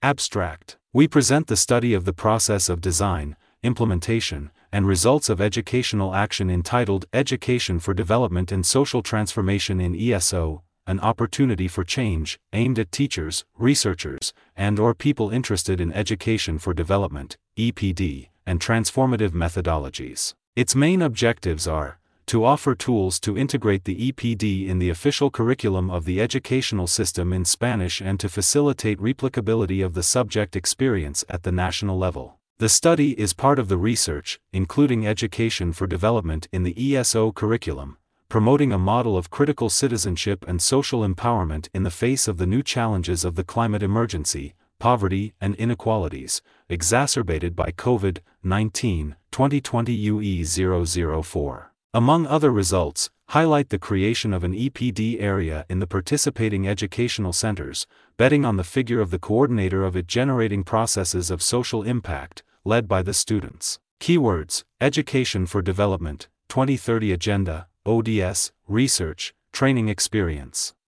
Abstract. We present the study of the process of design, implementation, and results of educational action entitled Education for Development and Social Transformation in ESO, an opportunity for change, aimed at teachers, researchers, and/or people interested in education for development, EPD, and transformative methodologies. Its main objectives are to offer tools to integrate the EPD in the official curriculum of the educational system in Spanish and to facilitate replicability of the subject experience at the national level. The study is part of the research, including education for development in the ESO curriculum, promoting a model of critical citizenship and social empowerment in the face of the new challenges of the climate emergency, poverty and inequalities, exacerbated by COVID-19, 2020 UE004. Among other results, highlight the creation of an EPD area in the participating educational centers, betting on the figure of the coordinator of it generating processes of social impact, led by the students. Keywords: Education for Development, 2030 Agenda, ODS, Research, Training Experience.